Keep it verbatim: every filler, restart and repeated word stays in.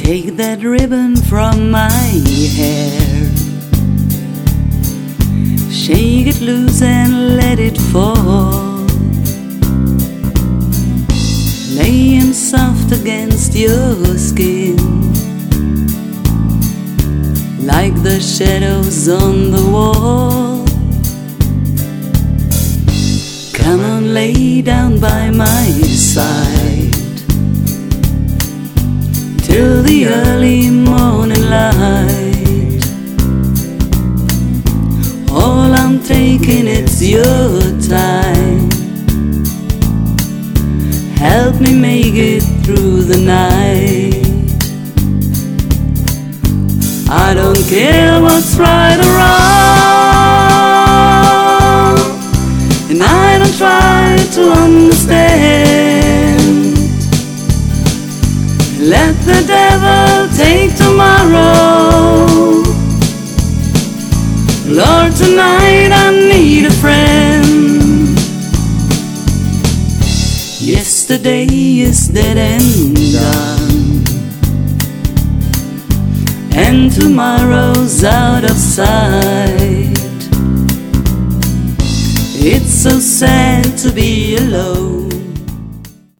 Take that ribbon from my hair, shake it loose and let it fall. Lay him soft against your skin, like the shadows on the wall. Come on, lay down by my side till the early morning light. All I'm taking, it's your time. Help me make it through the night. I don't care what's right or wrong, and I don't try to understand. Let the devil take tomorrow. Lord, tonight I need a friend. Yesterday is dead and gone, and tomorrow's out of sight. It's so sad to be alone.